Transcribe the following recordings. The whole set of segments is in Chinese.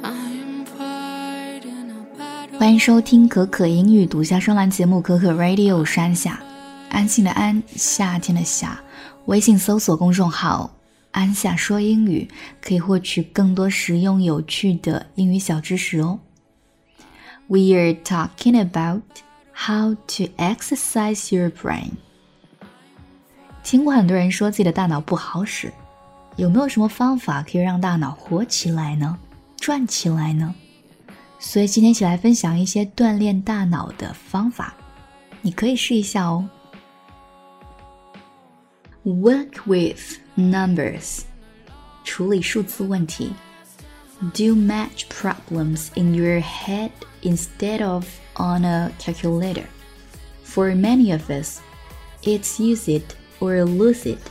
欢迎收听可可英语独家专栏节目可可 Radio 山下，安心的安，夏天的夏。微信搜索公众号安夏说英语，可以获取更多实用有趣的英语小知识哦。We are talking about how to exercise your brain. 听过很多人说自己的大脑不好使，有没有什么方法可以让大脑活起来呢？转起来呢？所以今天一起来分享一些锻炼大脑的方法，你可以试一下哦。Work with numbers. 处理数字问题。Do math problems in your head instead of on a calculator. For many of us, it's use it or lose it.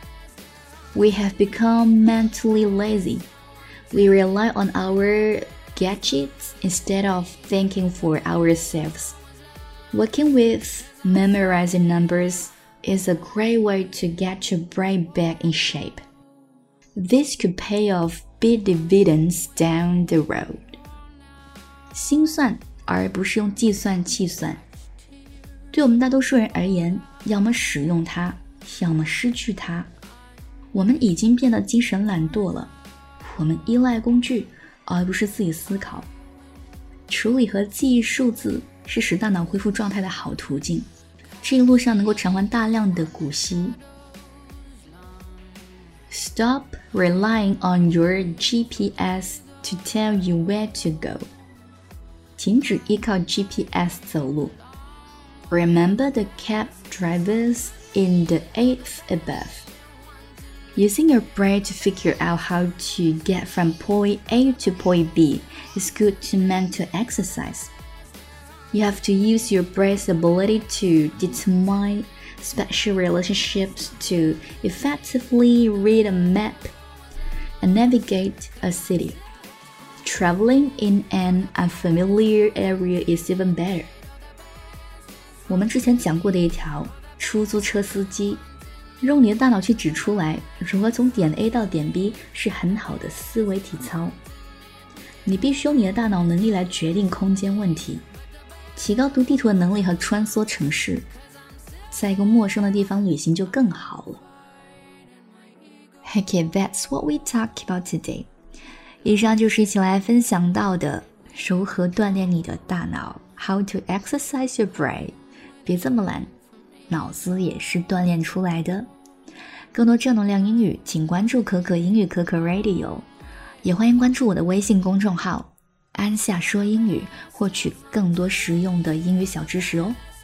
We have become mentally lazy. We rely on our gadgets instead of thinking for ourselves. Working with memorizing numbers is a great way to get your brain back in shape. This could pay off big dividends down the road. 心算而不是用计算器算。对我们大多数人而言，要么使用它，要么失去它。我们已经变得精神懒惰了，我们依赖工具而不是自己思考。处理和记忆数字是使大脑恢复状态的好途径，这一路上能够偿还大量的股息。Stop relying on your GPS to tell you where to go. 停止依靠 GPS 走路。Remember the cab drivers in the 8th above.Using your brain to figure out how to get from point A to point B is good to mental exercise. You have to use your brain's ability to determine special relationships to effectively read a map and navigate a city. Traveling in an unfamiliar area is even better. 我们之前讲过的一条，出租车司机用你的大脑去指出来如何从点 A 到点 B 是很好的思维体操。你必须用你的大脑能力来决定空间问题，提高读地图的能力和穿梭城市，在一个陌生的地方旅行就更好了。Okay, that's what we talked about today. 以上就是一起来分享到的如何锻炼你的大脑 How to exercise your brain. 别这么懒，脑子也是锻炼出来的。更多正能量英语，请关注可可英语可可 Radio， 也欢迎关注我的微信公众号安夏说英语，获取更多实用的英语小知识哦。